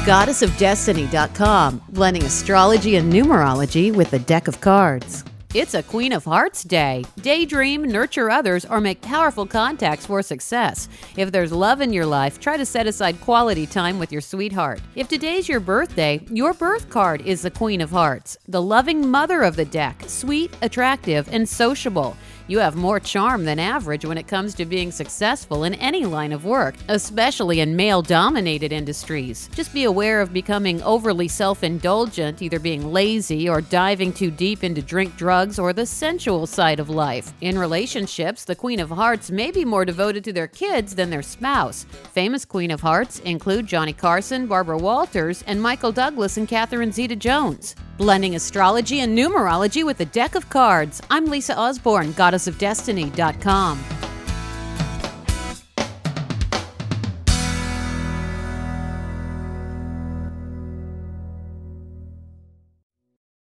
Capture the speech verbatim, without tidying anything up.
goddess of destiny dot com, blending astrology and numerology with a deck of cards. It's a Queen of Hearts day. Daydream, nurture others, or make powerful contacts for success. If there's love in your life, try to set aside quality time with your sweetheart. If today's your birthday, your birth card is the Queen of Hearts, the loving mother of the deck, sweet, attractive, and sociable. You have more charm than average when it comes to being successful in any line of work, especially in male-dominated industries. Just be aware of becoming overly self-indulgent, either being lazy or diving too deep into drink, drugs, or the sensual side of life. In relationships, the Queen of Hearts may be more devoted to their kids than their spouse. Famous Queen of Hearts include Johnny Carson, Barbara Walters, and Michael Douglas and Catherine Zeta-Jones. Blending astrology and numerology with a deck of cards. I'm Lisa Osborne, goddess of destiny dot com.